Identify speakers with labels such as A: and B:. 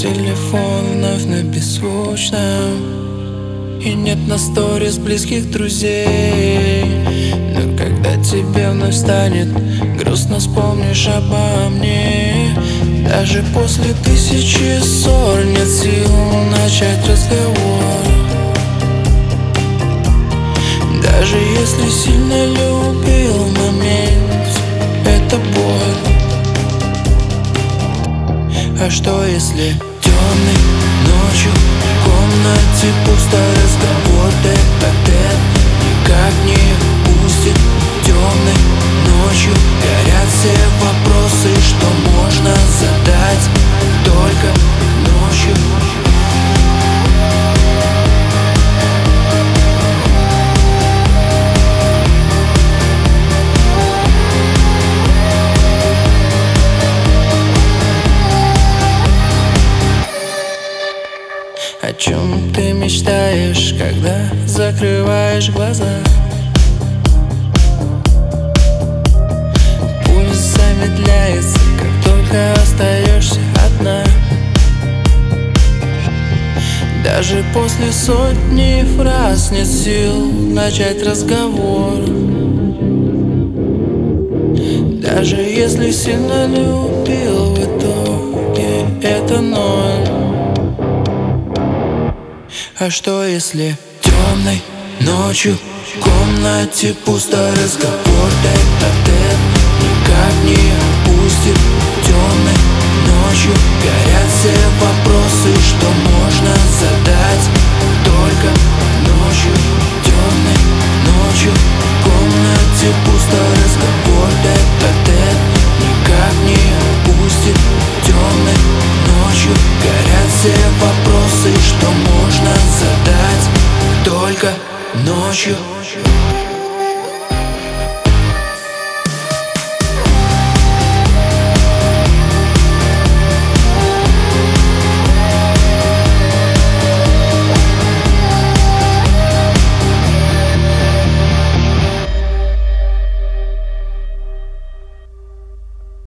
A: Телефон вновь на беззвучном, и нет на сторис близких друзей. Но когда тебе вновь станет грустно, вспомнишь обо мне. Даже после 1000 ссор нет сил начать разговор. Даже если сильно любил в момент, это боль. А что если темной ночью в комнате пусто, разговор тет-а-тет никак не пустит? Темной ночью горят все вопросы, что можно задать только ночью. О чем ты мечтаешь, когда закрываешь глаза? Пульс замедляется, как только остаешься одна. Даже после сотни фраз нет сил начать разговор. Даже если сильно любил, в итоге это ноль. А что если темной ночью в комнате пусто, разговор тет-а-тет никак не пустит? Темной ночью горят все вопросы, что можно задать только ночью. Темной ночью в комнате пусто, разговор тет-а-тет никак не пустит. Темной ночью горят все вопросы, что можно задать только ночью.